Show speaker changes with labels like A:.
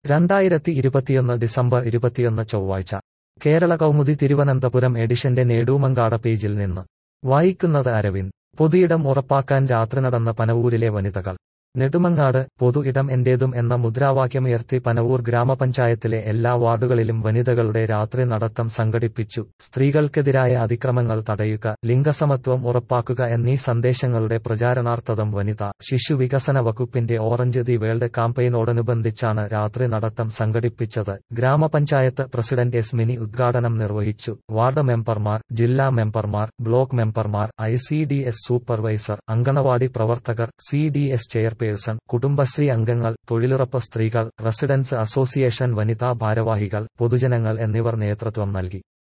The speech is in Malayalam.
A: 2021 ഡിസംബർ 21 ചൊവ്വാഴ്ച കേരള കൗമുദി തിരുവനന്തപുരം എഡിഷന്റെ നേടൂമങ്കാട പേജിൽ നിന്ന് വായിക്കുന്നത് അരവിന്ദ്. പൊതുയിടം ഉറപ്പാക്കാൻ രാത്രി നടന്ന പനവൂരിലെ വനിതകൾ. നെടുമങ്ങാട്. പൊതു ഇടം എന്റേതും എന്ന മുദ്രാവാക്യമുയർത്തി പനവൂർ ഗ്രാമപഞ്ചായത്തിലെ എല്ലാ വാർഡുകളിലും വനിതകളുടെ രാത്രി നടത്തം സംഘടിപ്പിച്ചു. സ്ത്രീകൾക്കെതിരായ അതിക്രമങ്ങൾ തടയുക, ലിംഗസമത്വം ഉറപ്പാക്കുക എന്നീ സന്ദേശങ്ങളുടെ പ്രചാരണാർത്ഥം വനിതാ ശിശു വികസന വകുപ്പിന്റെ ഓറഞ്ച് ദി വേൾഡ് കാമ്പയിനോടനുബന്ധിച്ചാണ് രാത്രി നടത്തം സംഘടിപ്പിച്ചത്. ഗ്രാമപഞ്ചായത്ത് പ്രസിഡന്റ് എസ് മിനി ഉദ്ഘാടനം നിർവഹിച്ചു. വാർഡ് മെമ്പർമാർ, ജില്ലാ മെമ്പർമാർ, ബ്ലോക്ക് മെമ്പർമാർ, ICDS സൂപ്പർവൈസർ, അങ്കണവാടി പ്രവർത്തകർ, CDS ചെയർപേഴ്സൺ, കുടുംബശ്രീ അംഗങ്ങൾ, തൊഴിലുറപ്പ് സ്ത്രീകൾ, റെസിഡൻസ് അസോസിയേഷൻ വനിതാ ഭാരവാഹികൾ, പൊതുജനങ്ങൾ എന്നിവർ നേതൃത്വം നൽകി.